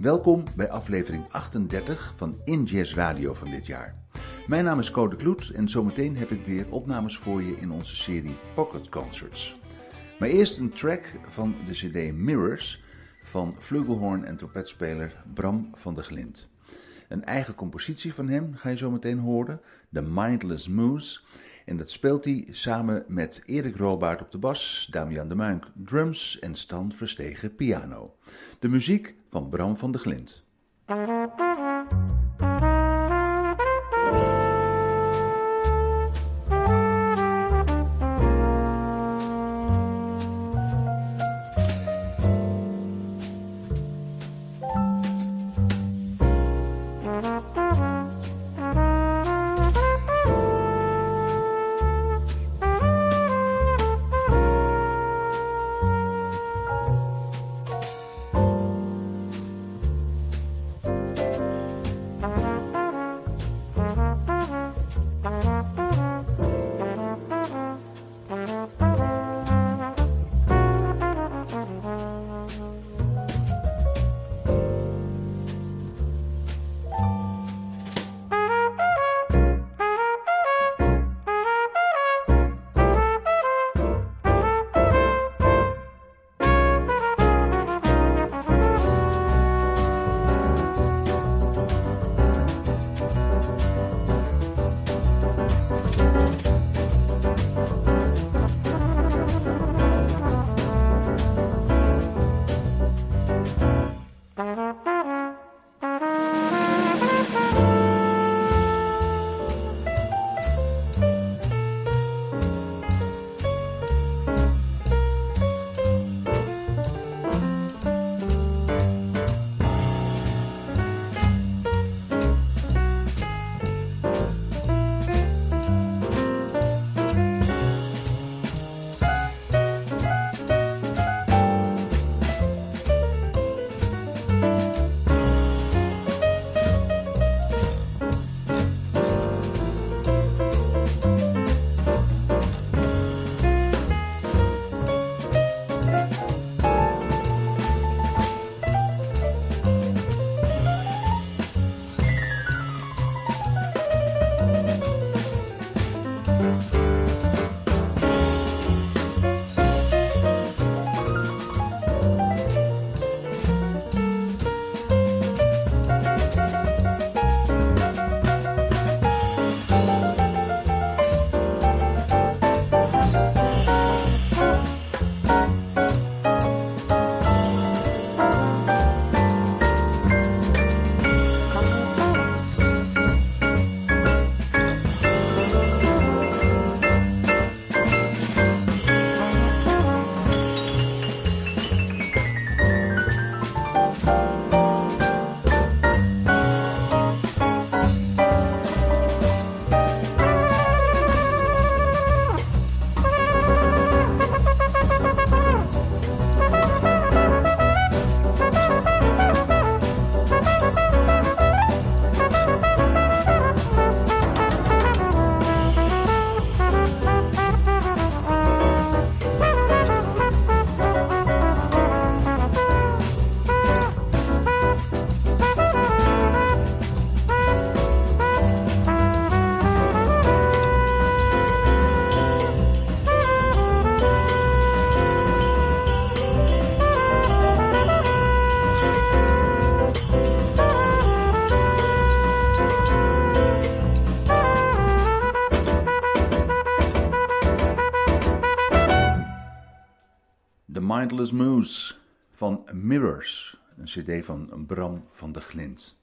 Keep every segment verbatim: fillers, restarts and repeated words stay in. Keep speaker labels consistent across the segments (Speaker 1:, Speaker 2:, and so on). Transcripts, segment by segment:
Speaker 1: Welkom bij aflevering achtendertig van In Jazz Radio van dit jaar. Mijn naam is Code Kloet en zometeen heb ik weer opnames voor je in onze serie Pocket Concerts. Maar eerst een track van de cd Mirrors van flugelhorn en trompetspeler Bram van der Glind. Een eigen compositie van hem ga je zo meteen horen, The Mindless Moose. En dat speelt hij samen met Erik Robaert op de bas, Damian de Muynck drums en Stan Verstegen piano. De muziek van Bram van der Glind. Mindless Moose van Mirrors, een cd van Bram van der Glind.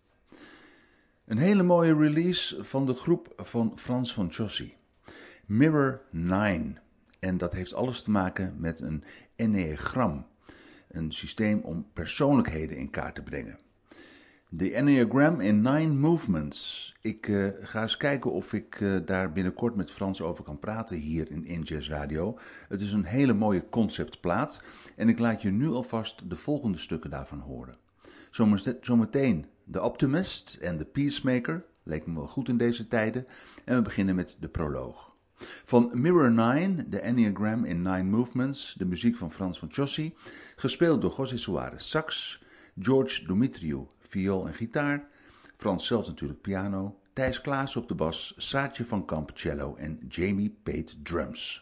Speaker 1: Een hele mooie release van de groep van Frans van Josy, Mirror negen. En dat heeft alles te maken met een enneagram, een systeem om persoonlijkheden in kaart te brengen. De Enneagram in nine movements. Ik uh, ga eens kijken of ik uh, daar binnenkort met Frans over kan praten hier in In Jazz Radio. Het is een hele mooie conceptplaat en ik laat je nu alvast de volgende stukken daarvan horen. Zometeen The Optimist en The Peacemaker, leek me wel goed in deze tijden. En we beginnen met de proloog. Van Mirror negen, de Enneagram in nine movements, de muziek van Frans van Josy, gespeeld door José Soares sax, George Dumitriou, viool en gitaar, Frans zelf natuurlijk piano, Thijs Klaas op de bas, Saartje van Kamp cello en Jamie Pate drums.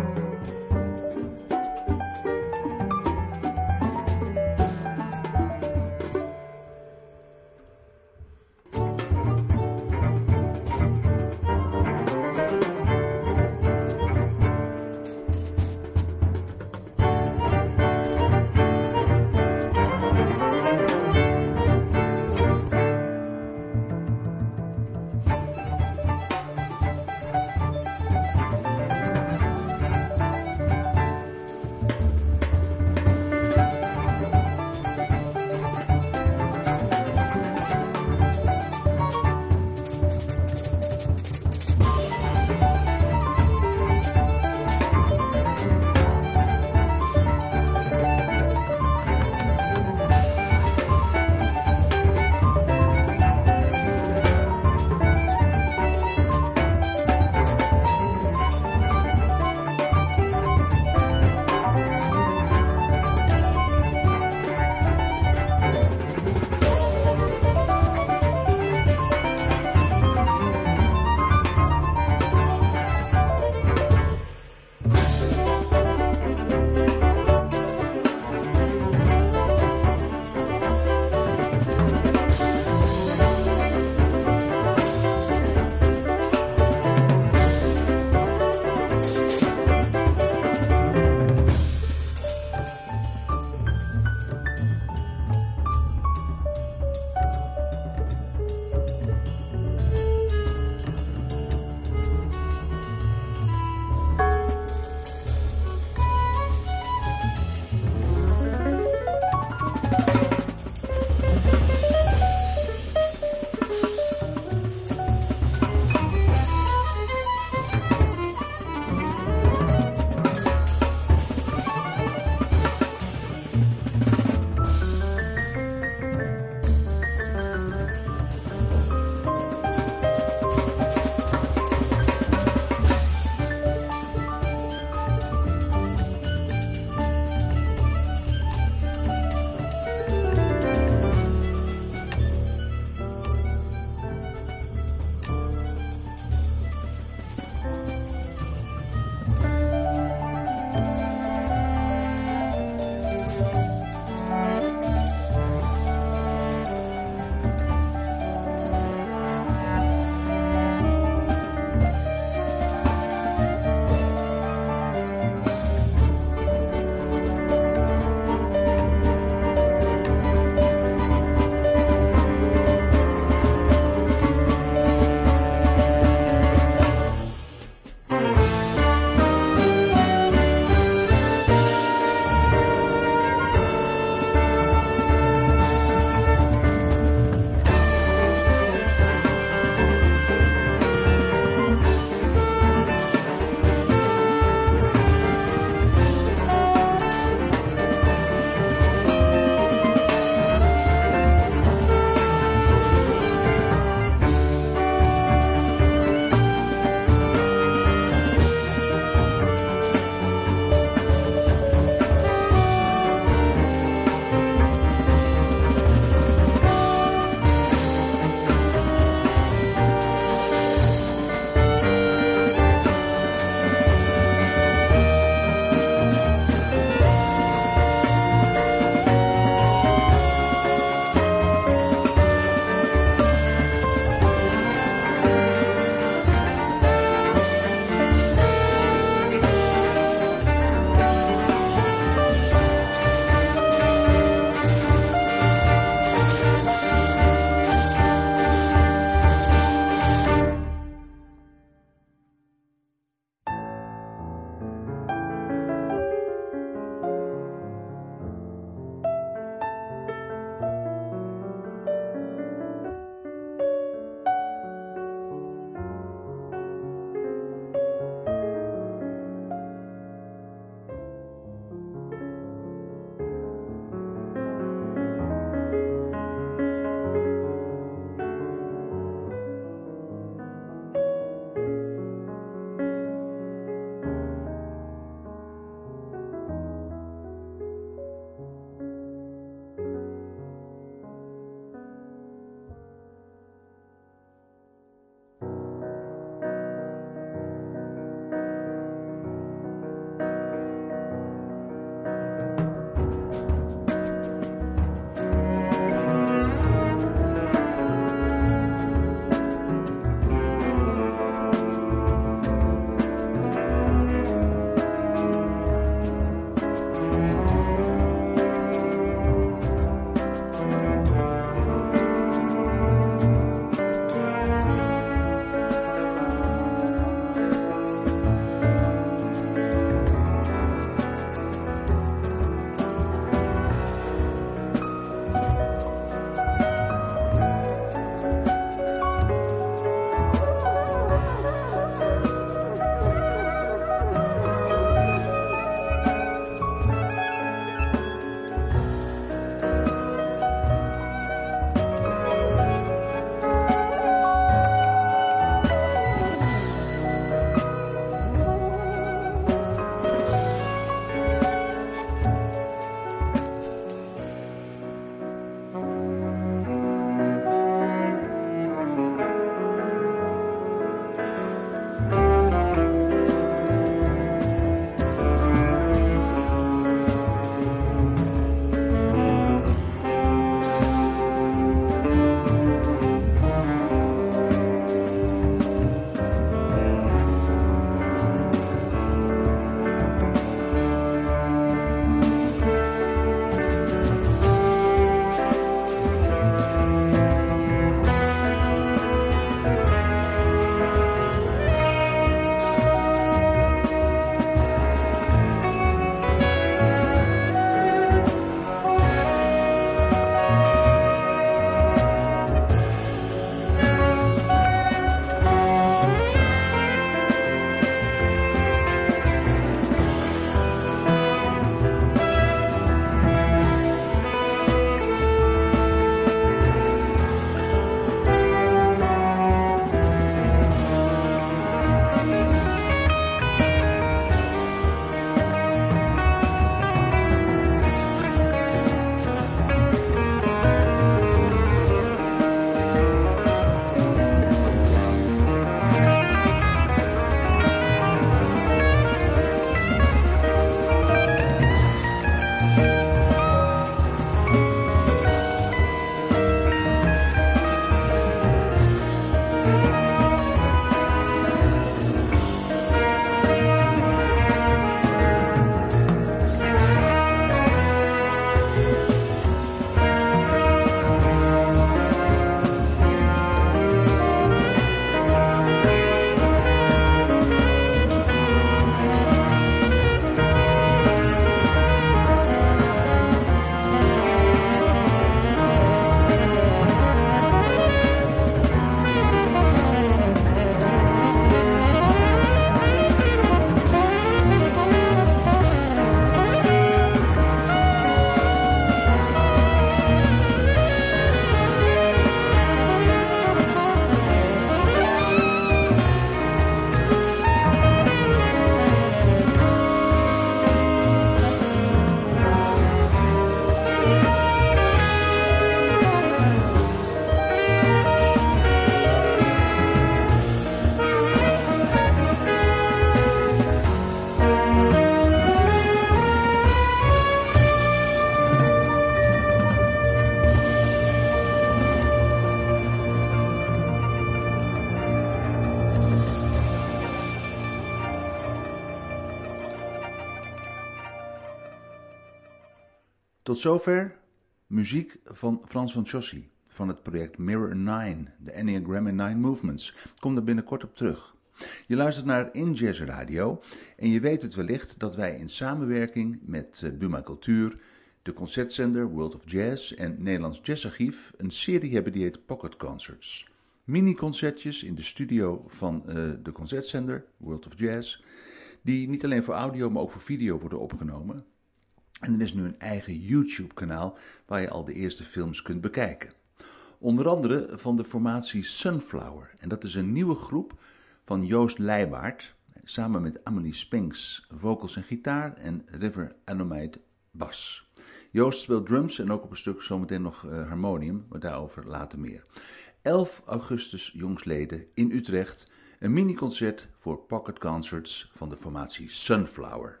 Speaker 1: Tot zover muziek van Frans van Jossy van het project Mirror nine, de Enneagram in nine Movements. Ik kom daar binnenkort op terug. Je luistert naar In Jazz Radio en je weet het wellicht dat wij in samenwerking met Buma Cultuur, de concertzender World of Jazz en Nederlands Jazzarchief een serie hebben die heet Pocket Concerts. Mini-concertjes in de studio van uh, de concertzender World of Jazz, die niet alleen voor audio, maar ook voor video worden opgenomen. En er is nu een eigen YouTube-kanaal waar je al de eerste films kunt bekijken. Onder andere van de formatie Sunflower. En dat is een nieuwe groep van Joost Leijwaard, samen met Amelie Spinks, vocals en gitaar en River Anomite bas. Joost speelt drums en ook op een stuk zometeen nog uh, harmonium, maar daarover later meer. elf augustus jongsleden in Utrecht, een mini-concert voor Pocket Concerts van de formatie Sunflower.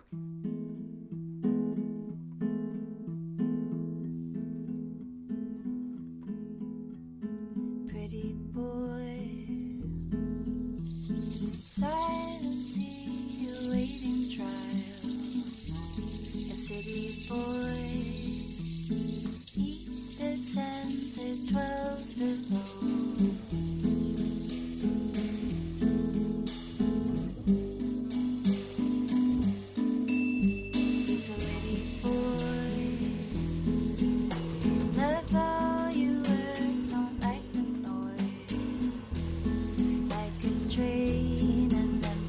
Speaker 2: Pretty boy, silently awaiting trial. A city boy, east of Center, twelve below. Train and then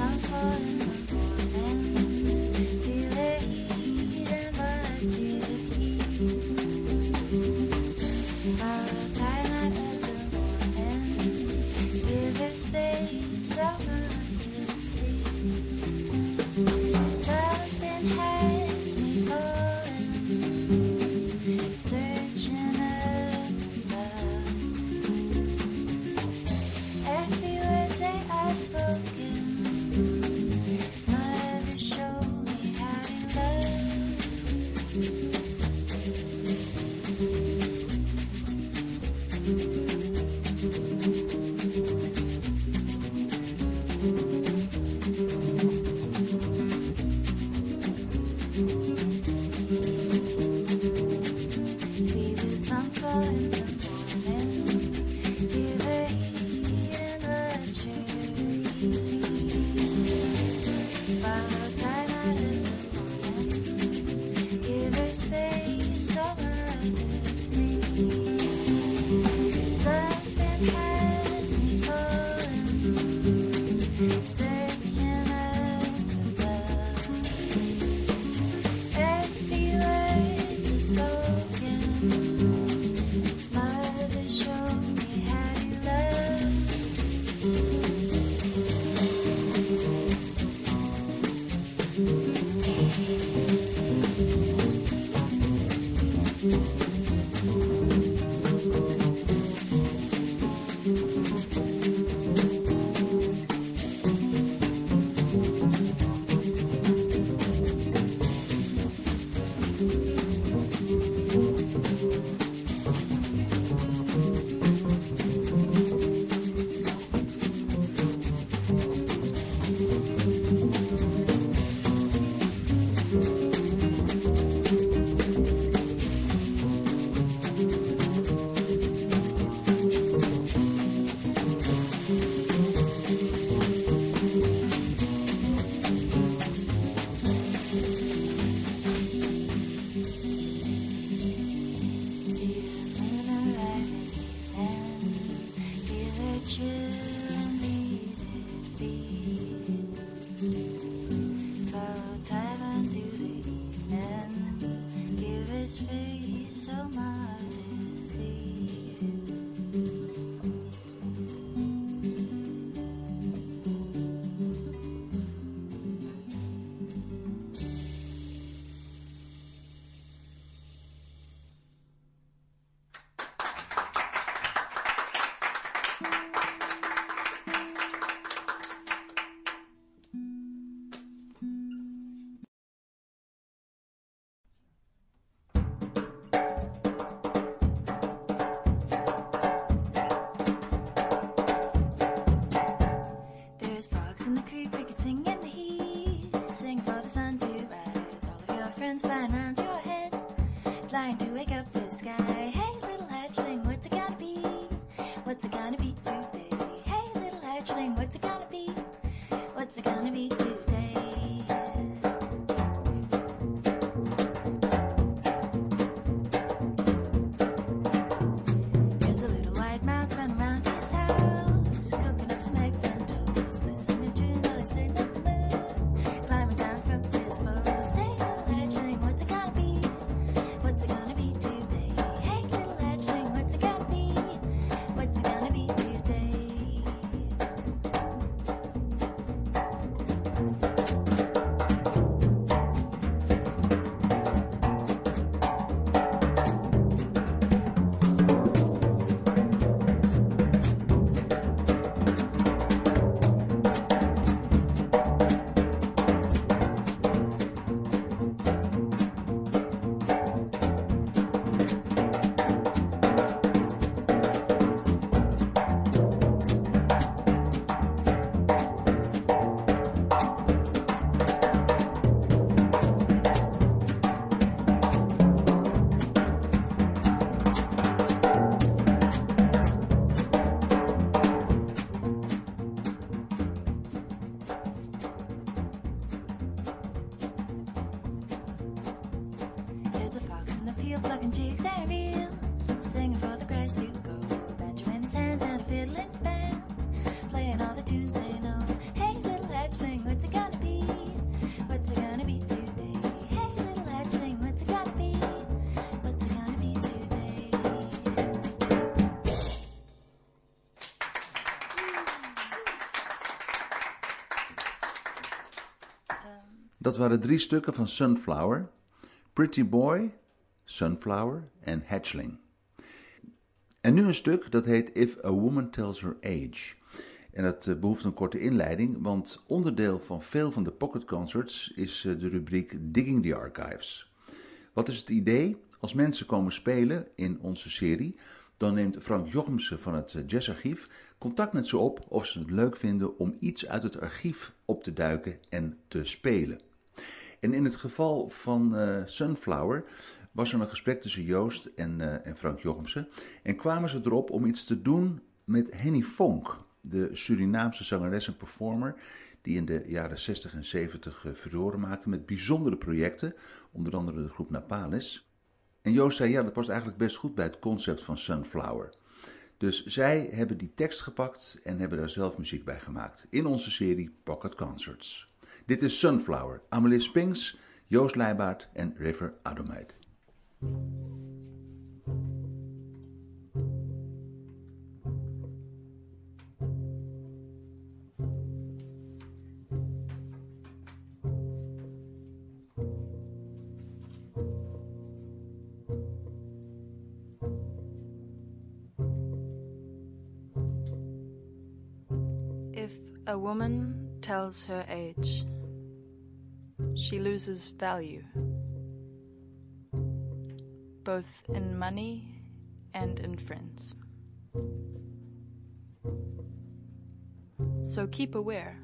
Speaker 2: sun fall in the morning, feel the heat and watch it heat. Follow twilight of the morning, give her space, so much sleep. Something has me falling, searching up above. Every word they are spoken, mother showed me how to love. See the sun fall in the morning, feel the heat and watch her heat. Follow time out of the morning, give her space, so much sleep. Something has me falling, searching up above. Every word is spoken, mother showed me how to love. See the moon arriving and feel her chill and leave it be. Follow time unto the evening, give her space so modestly. There's frogs in the creek, we could sing in the heat, sing for the sun to rise. All of your friends flying around your head, flying to wake up the sky. Hey, little hatchling, what's it gonna be? What's it gonna be today? Hey, little hatchling, what's it gonna be? What's it gonna be today? There's a little white mouse running around his house, cooking up some eggs and toast, listening to the noise they let the moon, climbing down from his post. Hey, little hatchling, what's it gonna be? What's it gonna be today? Hey, little hatchling, what's it gonna be? What's it gonna be today? field plucking jigs and reels, singing for the grass to grow. Banjo in his hands and a fiddle in his band, playing all the tunes they know. Hey, little hatchling,
Speaker 1: Dat waren drie stukken van Sunflower: Pretty Boy, Sunflower en Hatchling. En nu een stuk dat heet If a Woman Tells Her Age. En dat uh, behoeft een korte inleiding, want onderdeel van veel van de Pocket Concerts is uh, de rubriek Digging the Archives. Wat is het idee? Als mensen komen spelen in onze serie, dan neemt Frank Jochemsen van het Jazzarchief contact met ze op of ze het leuk vinden om iets uit het archief op te duiken en te spelen. En in het geval van uh, Sunflower was er een gesprek tussen Joost en, uh, en Frank Jochemsen en kwamen ze erop om iets te doen met Henny Fonk, de Surinaamse zangeres en performer die in de jaren zestig en zeventig uh, furoren maakte met bijzondere projecten, onder andere de groep Napalis. En Joost zei, ja, dat past eigenlijk best goed bij het concept van Sunflower. Dus zij hebben die tekst gepakt en hebben daar zelf muziek bij gemaakt in onze serie Pocket Concerts. Dit is Sunflower, Amelie Spinks, Joost Leijbaert en River Adomite.
Speaker 3: If a woman tells her age, she loses value, both in money and in friends. So keep aware.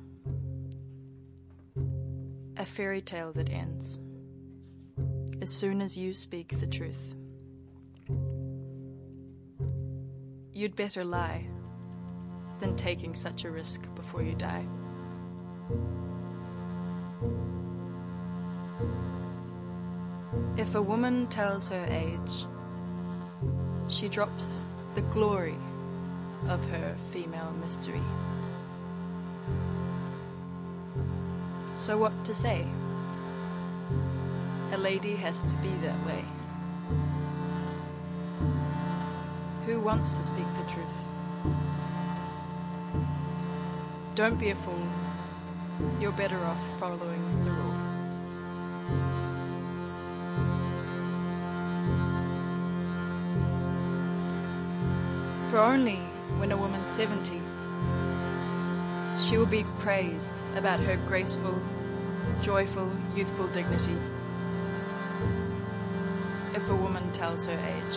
Speaker 3: A fairy tale that ends as soon as you speak the truth. You'd better lie than taking such a risk before you die. If a woman tells her age, she drops the glory of her female mystery. So what to say? A lady has to be that way. Who wants to speak the truth? Don't be a fool. You're better off following the rule. For only when a woman's seventy, she will be praised about her graceful, joyful, youthful dignity. If a woman tells her age.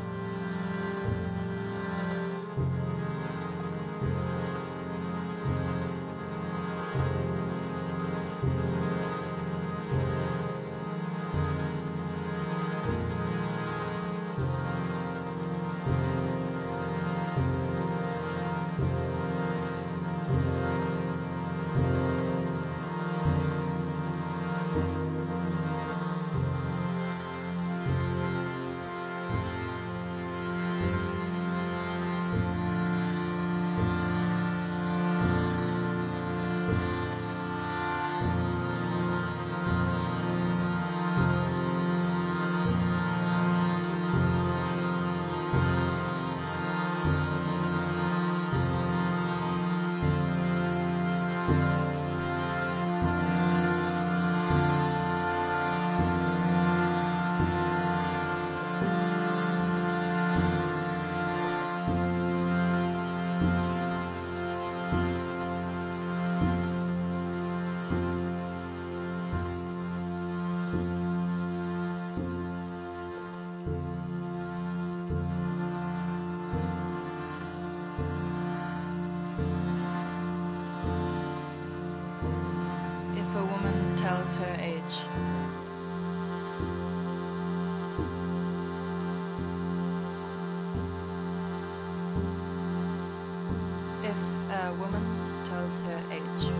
Speaker 3: Tells her age. If a woman tells her age.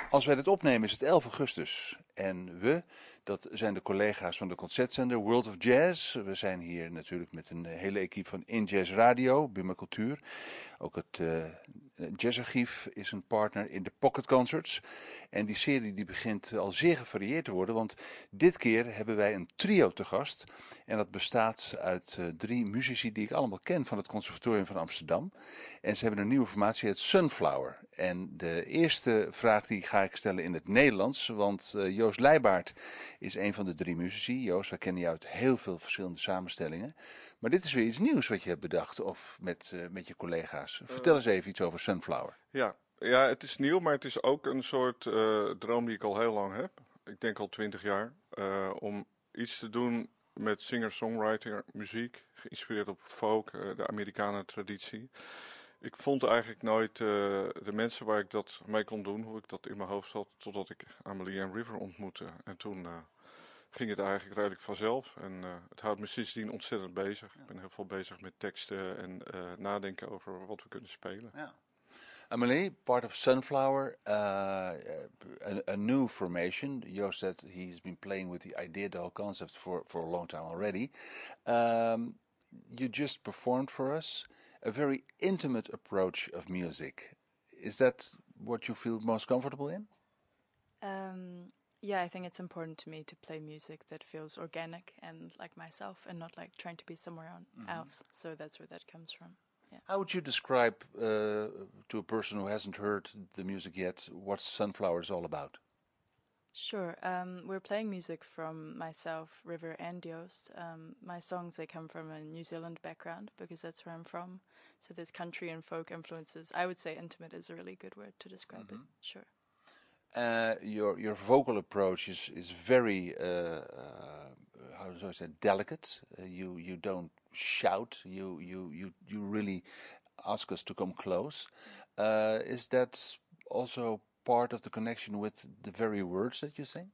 Speaker 1: Als wij dit opnemen is het elf augustus en we, dat zijn de collega's van de concertzender World of Jazz. We zijn hier natuurlijk met een hele equipe van In Jazz Radio, Buma Cultuur. Ook het uh, Jazzarchief is een partner in de Pocket Concerts. En die serie die begint al zeer gevarieerd te worden, want dit keer hebben wij een trio te gast. En dat bestaat uit uh, drie muzici die ik allemaal ken van het Conservatorium van Amsterdam. En ze hebben een nieuwe formatie, het Sunflower. En de eerste vraag die ga ik stellen in het Nederlands, want uh, Joost Leijbaert is een van de drie muzici. Joost, we kennen jou uit heel veel verschillende samenstellingen. Maar dit is weer iets nieuws wat je hebt bedacht, of met, uh, met je collega's. Vertel eens even iets over Sunflower.
Speaker 4: Ja, ja, het is nieuw, maar het is ook een soort uh, droom die ik al heel lang heb. Ik denk al twintig jaar. Uh, om iets te doen met singer-songwriter muziek, geïnspireerd op folk, uh, de Amerikaanse traditie. Ik vond eigenlijk nooit uh, de mensen waar ik dat mee kon doen, hoe ik dat in mijn hoofd had, totdat ik Amelie en River ontmoette. En toen uh, ging het eigenlijk redelijk vanzelf. En uh, het houdt me sindsdien ontzettend bezig. Ik ben heel veel bezig met teksten en uh, nadenken over wat we kunnen spelen.
Speaker 1: Ja. Amelie, part of Sunflower, uh, a, a new formation. Joost said he's been playing with the idea, the whole concept for, for a long time already. Um, you just performed for us a very intimate approach of music. Is that what you feel most comfortable in?
Speaker 3: Um, yeah, I think it's important to me to play music that feels organic and like myself and not like trying to be somewhere on, mm-hmm. else. So that's where that comes from. Yeah.
Speaker 1: How would you describe uh, to a person who hasn't heard the music yet what Sunflower is all about?
Speaker 3: Sure. Um, we're playing music from myself, River, and Joost. Um, my songs, they come from a New Zealand background because that's where I'm from. So there's country and folk influences. I would say intimate is a really good word to describe mm-hmm. it. Sure.
Speaker 1: Uh, your your vocal approach is is very uh, uh, how do I say delicate. Uh, you you don't shout. You you you you really ask us to come close. Uh, is that also part of the connection with the very words that you sing?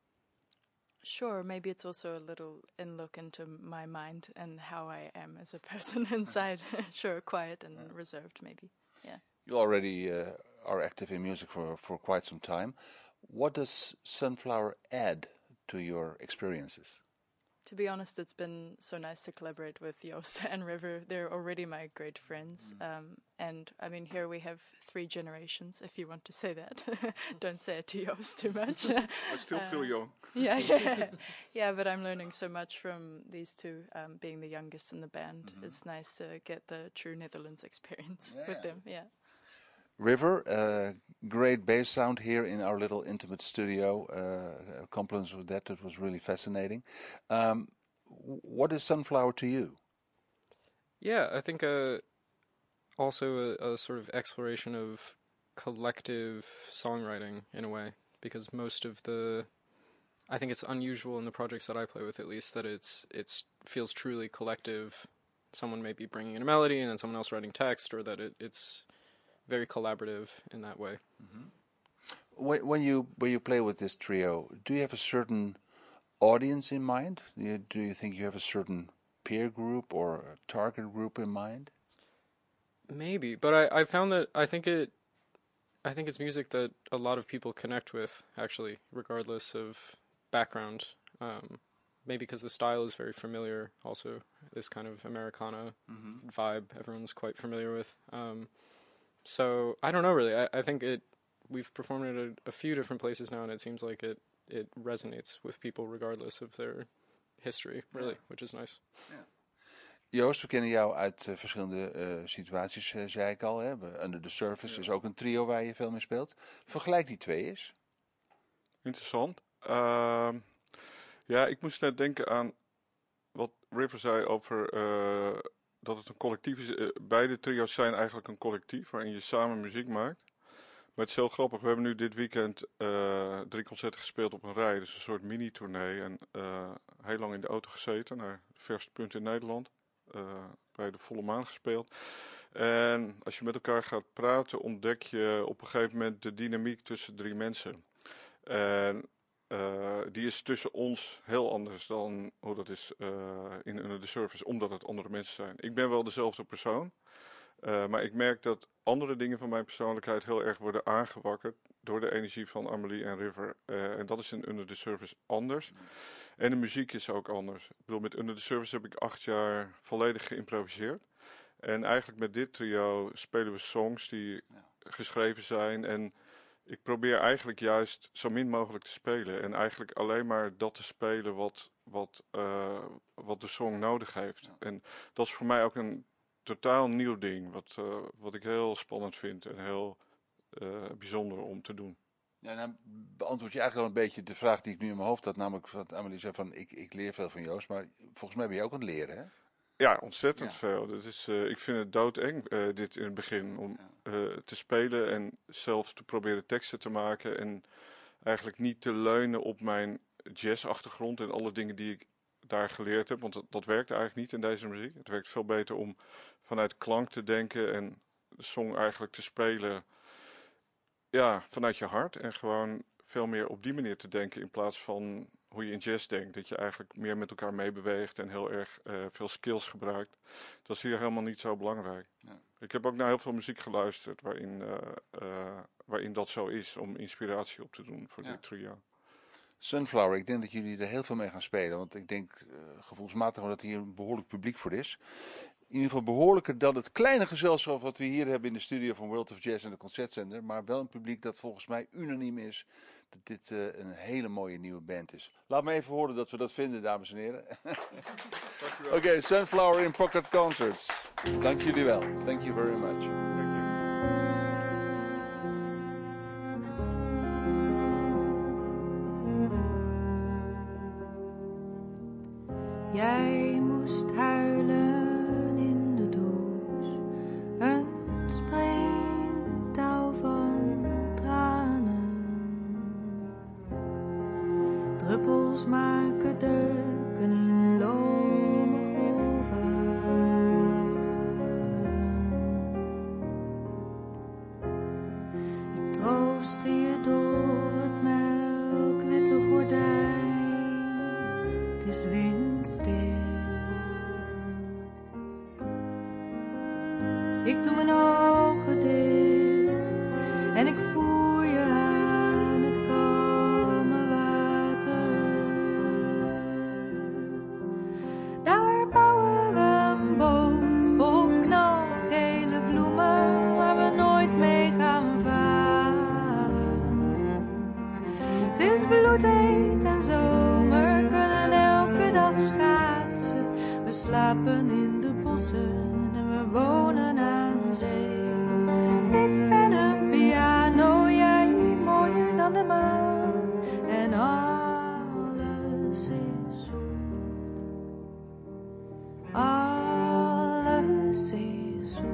Speaker 3: Sure, maybe it's also a little in look into my mind and how I am as a person inside. Sure, quiet and yeah. reserved maybe. Yeah.
Speaker 1: You already uh, are active in music for, for quite some time. What does Sunflower add to your experiences?
Speaker 3: To be honest, it's been so nice to collaborate with Joost and River. They're already my great friends. Mm. Um, and, I mean, here we have three generations, if you want to say that. Don't say it to Joost too much.
Speaker 4: I still uh, feel young.
Speaker 3: Yeah, yeah. Yeah, but I'm learning so much from these two, um, being the youngest in the band. Mm-hmm. It's nice to get the true Netherlands experience yeah. with them, yeah.
Speaker 1: River, uh, great bass sound here in our little intimate studio. Uh, compliments with that, it was really fascinating. Um, what is Sunflower to you?
Speaker 5: Yeah, I think uh, also a, a sort of exploration of collective songwriting in a way, because most of the, I think it's unusual in the projects that I play with at least, that it's it's feels truly collective. Someone may be bringing in a melody and then someone else writing text, or that it, it's very collaborative in that way.
Speaker 1: Mm-hmm. When, when you when you play with this trio, do you have a certain audience in mind? Do you, do you think you have a certain peer group or a target group in mind?
Speaker 5: Maybe, but I, I found that I think it, I think it's music that a lot of people connect with, actually, regardless of background. Um, maybe because the style is very familiar. Also, this kind of Americana mm-hmm. vibe everyone's quite familiar with. Um, So I don't know really. I, I think it. We've performed it at a, a few different places now, and it seems like it, it resonates with people regardless of their history, really, yeah. which is nice.
Speaker 1: Yeah. Joost, we kennen jou uit uh, verschillende uh, situaties, uh, zei ik al. Hè? Under the Surface ja. is ook een trio waar je veel mee speelt. Vergelijk die twee eens.
Speaker 4: Interessant. Uh, ja, ik moest net denken aan wat River zei over Uh, dat het een collectief is. Uh, beide trio's zijn eigenlijk een collectief waarin je samen muziek maakt. Maar het is heel grappig. We hebben nu dit weekend uh, drie concerten gespeeld op een rij. Dus een soort mini-tournee. En uh, heel lang in de auto gezeten naar het verste punt in Nederland. Uh, bij de volle maan gespeeld. En als je met elkaar gaat praten, ontdek je op een gegeven moment de dynamiek tussen drie mensen. En Uh, die is tussen ons heel anders dan hoe dat is uh, in Under the Surface, omdat het andere mensen zijn. Ik ben wel dezelfde persoon, Uh, maar ik merk dat andere dingen van mijn persoonlijkheid heel erg worden aangewakkerd door de energie van Amelie en River. Uh, en dat is in Under the Surface anders. En de muziek is ook anders. Ik bedoel, met Under the Surface heb ik acht jaar volledig geïmproviseerd. En eigenlijk met dit trio spelen we songs die ja. geschreven zijn. En ik probeer eigenlijk juist zo min mogelijk te spelen. En eigenlijk alleen maar dat te spelen wat, wat, uh, wat de song nodig heeft. Ja. En dat is voor mij ook een totaal nieuw ding. Wat, uh, wat ik heel spannend vind en heel uh, bijzonder om te doen.
Speaker 1: Ja, nou beantwoord je eigenlijk wel een beetje de vraag die ik nu in mijn hoofd had. Namelijk wat Amelie zei van ik, ik leer veel van Joost. Maar volgens mij ben je ook aan het leren, hè?
Speaker 4: Ja, ontzettend
Speaker 1: ja.
Speaker 4: veel. Dat is, uh, ik vind het doodeng, uh, dit in het begin, om ja. uh, te spelen en zelf te proberen teksten te maken. En eigenlijk niet te leunen op mijn jazzachtergrond en alle dingen die ik daar geleerd heb. Want dat, dat werkt eigenlijk niet in deze muziek. Het werkt veel beter om vanuit klank te denken en de song eigenlijk te spelen ja, vanuit je hart. En gewoon veel meer op die manier te denken in plaats van hoe je in jazz denkt. Dat je eigenlijk meer met elkaar meebeweegt en heel erg uh, veel skills gebruikt. Dat is hier helemaal niet zo belangrijk. Ja. Ik heb ook naar heel veel muziek geluisterd waarin, uh, uh, waarin dat zo is. Om inspiratie op te doen voor ja. dit trio.
Speaker 1: Sunflower, ik denk dat jullie er heel veel mee gaan spelen. Want ik denk uh, gevoelsmatig dat hier een behoorlijk publiek voor is. In ieder geval behoorlijker dan het kleine gezelschap wat we hier hebben in de studio van World of Jazz en de Concertzender. Maar wel een publiek dat volgens mij unaniem is dat dit uh, een hele mooie nieuwe band is. Laat me even horen dat we dat vinden, dames en heren. Oké, okay, Sunflower in Pocket Concerts. Dank jullie wel. Thank you very much.
Speaker 4: Thank you.
Speaker 2: Jij moest huilen in de douche, een springtouw van tranen. Druppels maken deuken in lome golven. Ik troostte je door het melkwitte gordijn. Het is windstil. Ik doe mijn ogen dicht en ik voer je aan het kalme water. Daar bouwen we een boot vol knalgele bloemen waar we nooit mee gaan varen. Het is bloedheet en zomer kunnen elke dag schaatsen. We slapen in de bossen en we wonen aan zee. Ik ben een piano, jij mooier dan de maan. En alles is zoet. Alles is zoet.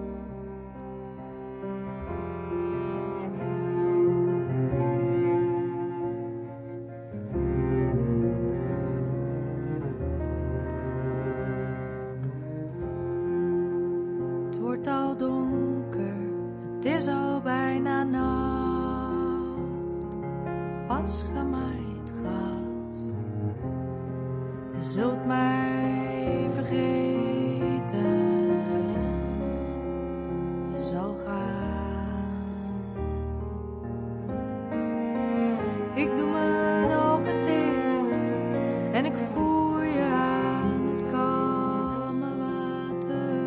Speaker 2: Het wordt al donker, het is al bijna nacht. Pas gemaaid gras. Je zult mij vergeten. Je zal gaan. Ik doe mijn ogen dicht en ik voer je aan het kalme water.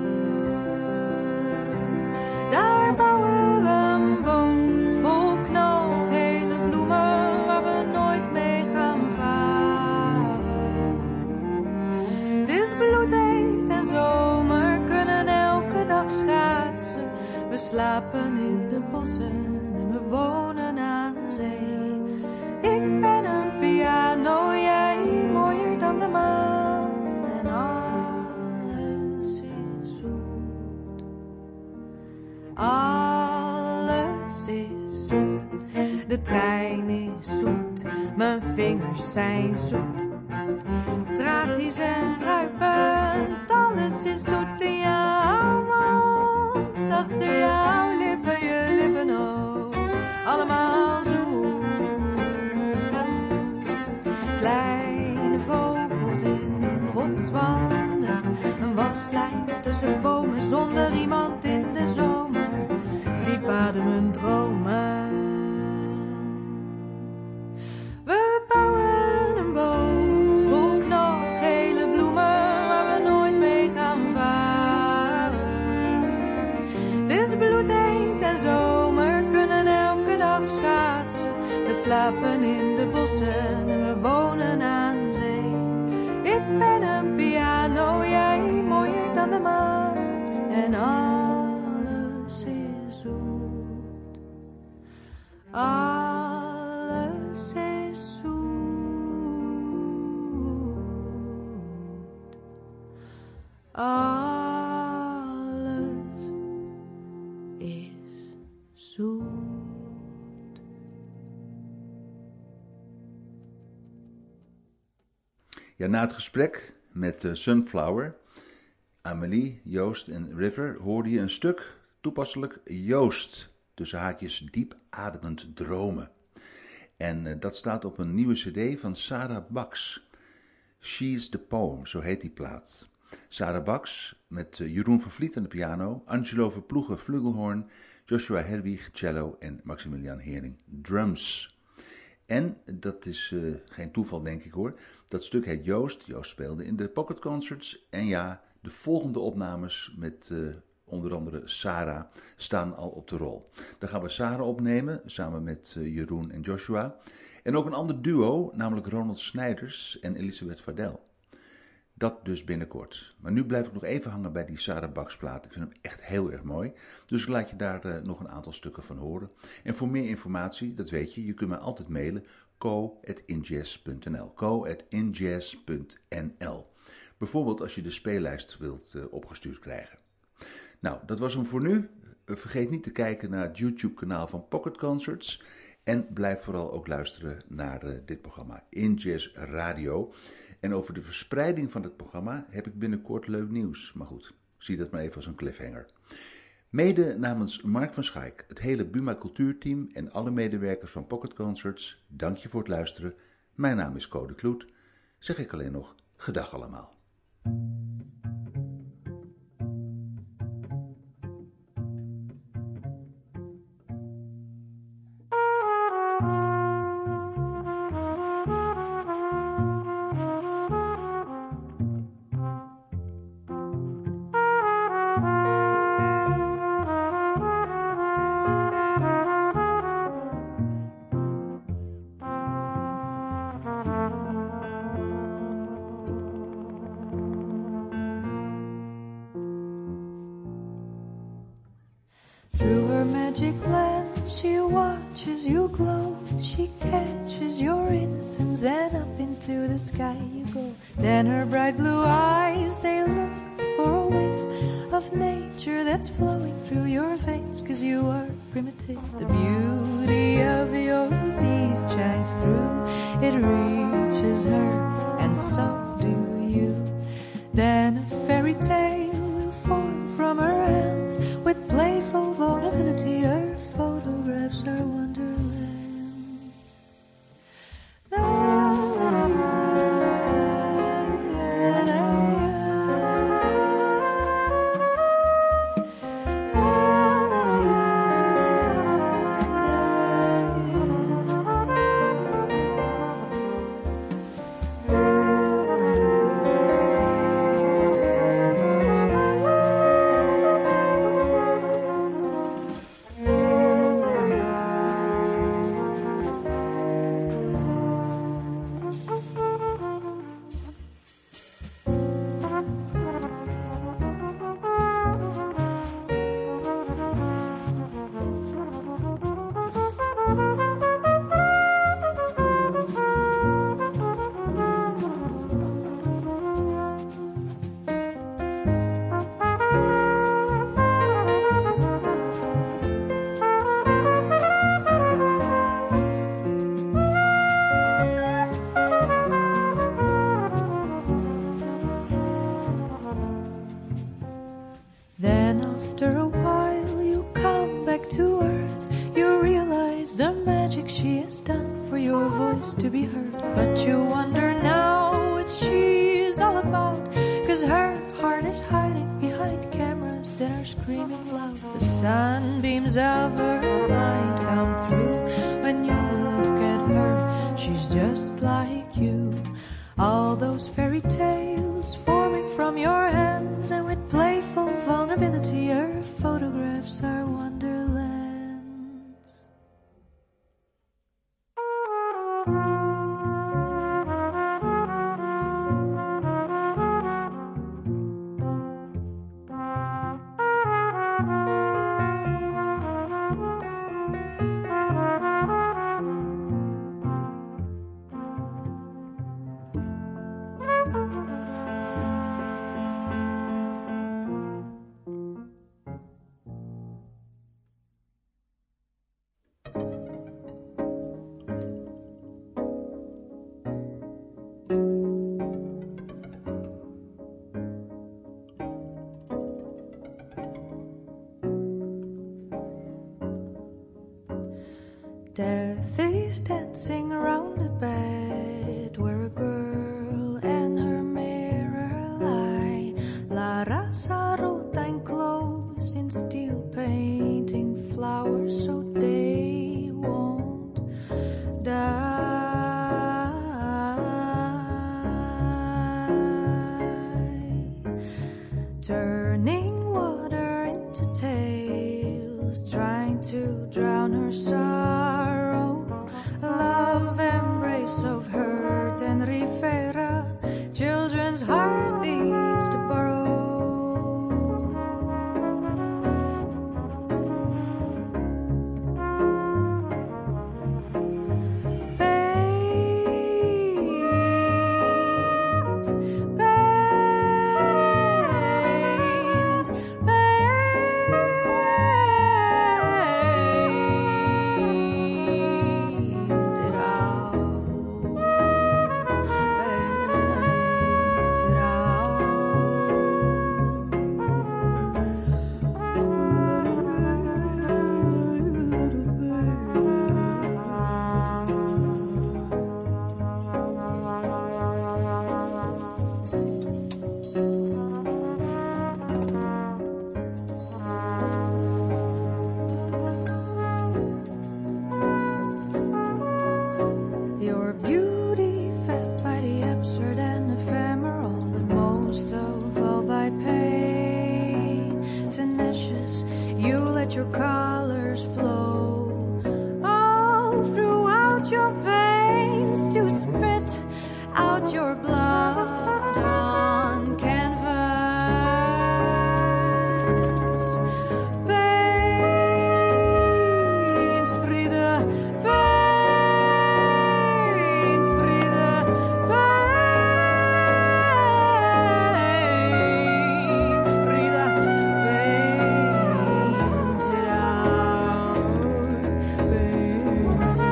Speaker 2: Daar bouwen we een boot vol knalgele bloemen waar we nooit mee gaan varen. Het is bloedheet en zomer kunnen elke dag schaatsen. We slapen in de bossen en we wonen aan zee. Ik ben een piano, jij mooier dan de maan. En alles is zoet. Alles is zoet. De trein is zoet. Mijn vingers zijn zoet. Tragisch en druipend. Alles is zoet in jouw mond. Achter jouw lippen, je lippen ook. Allemaal zoet. Kleine vogels in rotswanden. Een waslijn tussen bomen zonder riem
Speaker 6: slapen in de bossen en we wonen aan zee. Ik ben een piano, jij mooier dan de maan. En alles is zoet. Alles is zoet. Alles is zoet.
Speaker 1: Ja, na het gesprek met uh, Sunflower, Amelie, Joost en River hoorde je een stuk, toepasselijk Joost, tussen haakjes diep ademend dromen. En uh, dat staat op een nieuwe cd van Sarah Bax. She's the Poem, zo heet die plaat. Sarah Bax met uh, Jeroen van Vliet aan de piano, Angelo Verploegen flugelhorn, Joshua Herwig cello en Maximilian Hering drums. En, dat is uh, geen toeval denk ik hoor, dat stuk heet Joost. Joost speelde in de Pocket Concerts. En ja, de volgende opnames met uh, onder andere Sarah staan al op de rol. Dan gaan we Sarah opnemen, samen met uh, Jeroen en Joshua. En ook een ander duo, namelijk Ronald Snijders en Elisabeth Vardel. Dat dus binnenkort. Maar nu blijf ik nog even hangen bij die Sarah Bax plaat. Ik vind hem echt heel erg mooi. Dus ik laat je daar uh, nog een aantal stukken van horen. En voor meer informatie, dat weet je, je kunt mij altijd mailen. co at injazz punt n l co at injazz punt n l Bijvoorbeeld als je de speellijst wilt uh, opgestuurd krijgen. Nou, dat was hem voor nu. Uh, vergeet niet te kijken naar het YouTube kanaal van Pocket Concerts. En blijf vooral ook luisteren naar uh, dit programma Injazz Radio. En over de verspreiding van het programma heb ik binnenkort leuk nieuws. Maar goed, zie dat maar even als een cliffhanger. Mede namens Mark van Schaik, het hele Buma Cultuurteam en alle medewerkers van Pocket Concerts, dank je voor het luisteren. Mijn naam is Code Kloet. Zeg ik alleen nog, gedag allemaal.
Speaker 6: Then her bright blue eyes, they look for a whiff of nature that's flowing through your veins, 'cause you are primitive. The beauty of your beast shines through, it reaches her, and so do you. Then a fairy tale will form from her hands, with playful vulnerability, her photographs are wonderland. To be heard, but you wonder now what she's all about, 'cause her heart is hiding behind cameras that are screaming loud. The sunbeams of her mind come through when you look at her. She's just like you. All those fairy tales forming from your hands, and with playful vulnerability, her photographs are wonderlands. Death is dancing around the bed where a girl and her mirror lie. La raza rota enclosed in steel painting flowers so they won't die. Turning water into tales, trying to drown her sorrow. A love embrace of hurt and rifera, children's heartbeats to borrow. Your beauty fed by the absurd and ephemeral, but most of all by pain. Tenacious, you let your colors flow all throughout your veins to spit out your blood on canvas. Paint, Frida, paint, Frida, paint, Frida, paint it out, paint it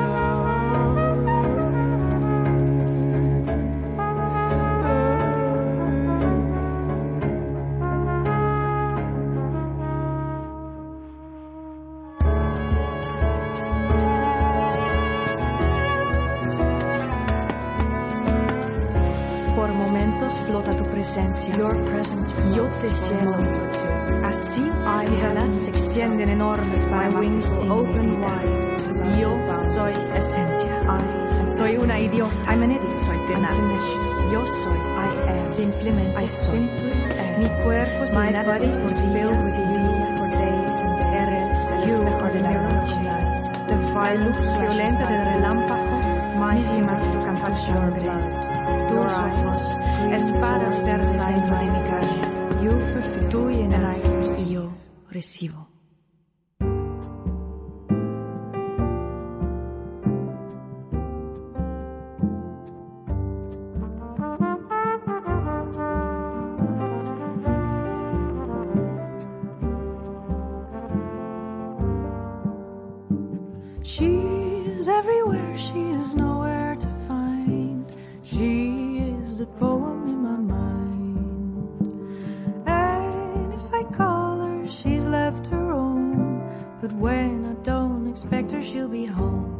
Speaker 7: Por momentos flota tu presencia. Your presence Yo te siento. Así mis alas se extienden enormes para my wings open wide. Yo soy esencia. Soy una idiota. I'm an idiot. Soy tenaz. Yo soy. I am. Simplemente I soy. Mi cuerpo es my body is filled with you for days and days. Eres el espejo de la noche. La luz violenta del relámpago. Mis imágenes tocan tu sangre. Tus ojos, espadas verdes dentro de mi cara. Tú llenas y yo recibo.
Speaker 6: She's everywhere, she is nowhere to find. She is the poem in my mind. And if I call her, she's left her own. But when I don't expect her, she'll be home.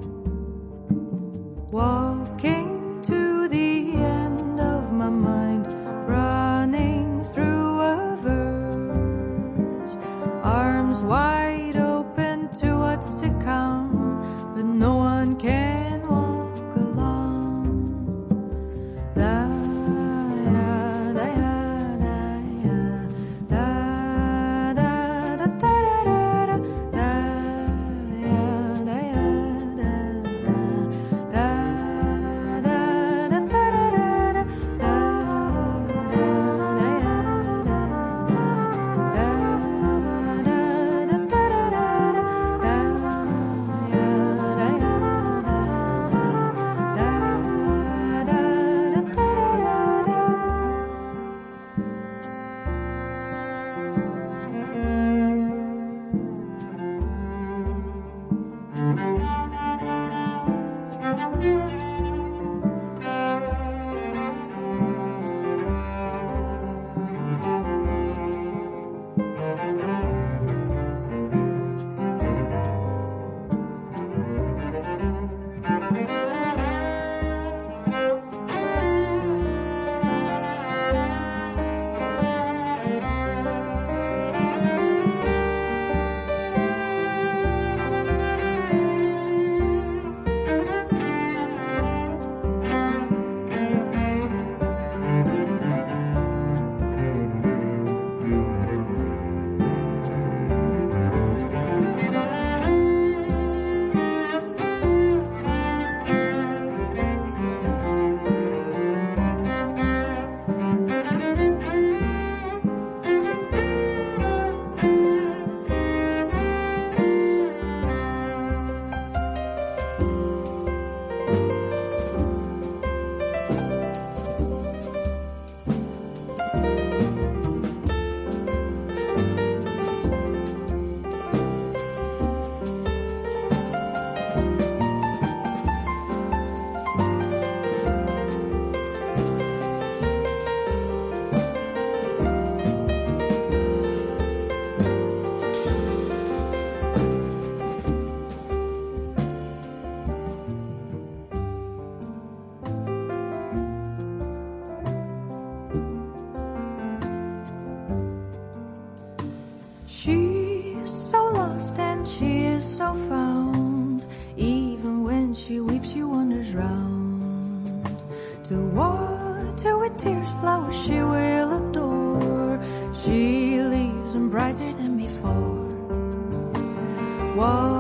Speaker 6: Walking to the end of my mind, running through a verse. Arms wide open to what's to come. But no one can walk alone. Da, da, da, da, da, da, da, da, da, da, da, da, da, da, da, da, To water with tears, flowers she will adore. She leaves them brighter than before. What